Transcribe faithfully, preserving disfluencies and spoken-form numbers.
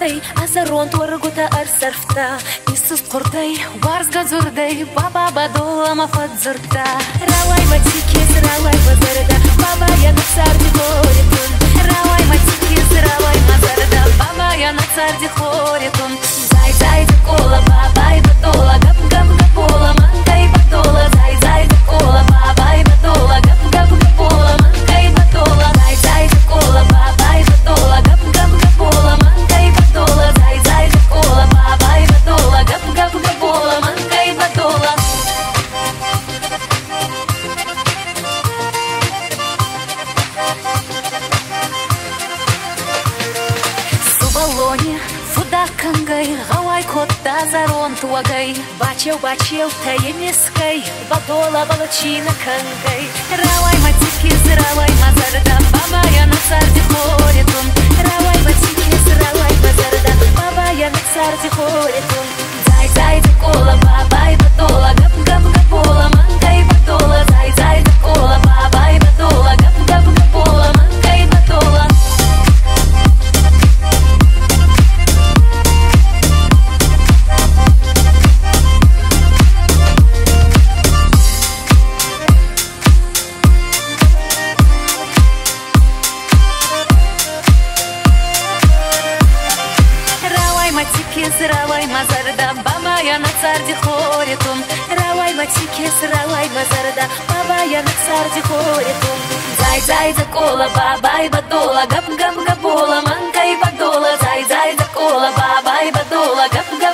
зурдай, азарон торгута арсарфта. Исус кордай, варзга зурдай, баба бадола мафадзурта. Равай матикис, равай базарда, баба я на царди хоритун. Равай матикис, равай мазарда, баба я на царди хоритун. Зай зай кола, баба и бадола, гап гап гапола, манка и бадола. Зай зай кола, баба и бадола, гап гап гапола, манка и бадола. Зай зай кола, баба и бадола, гап гап гапола, манка и бадола. Зай зай кола, баба и бадола, гап гап гапола, манка и бадола. Субалоне, фудакангай, гавай котта зарон туагай. Бачел, бачел, таемискай, бадола балачина кангай. Равай матикис, равай мазарда, баба я на царди хоритун. Равай матикис, равай мазарда, баба я на царди хоритун. Зай зай кола, баба и бадола, гап гап гапола, манка и бадола. Зай зай кола, баба и бадола, гап гап гапола, манка и бадола. Равай мазарда, баба я на царди хоритун. Равай матикис, равай мазарда, баба я на царди хоритун. Зай зай кола, баба и бадола, гап гап гапола, манка и бадола. Зай зай кола, баба и бадола, гап гап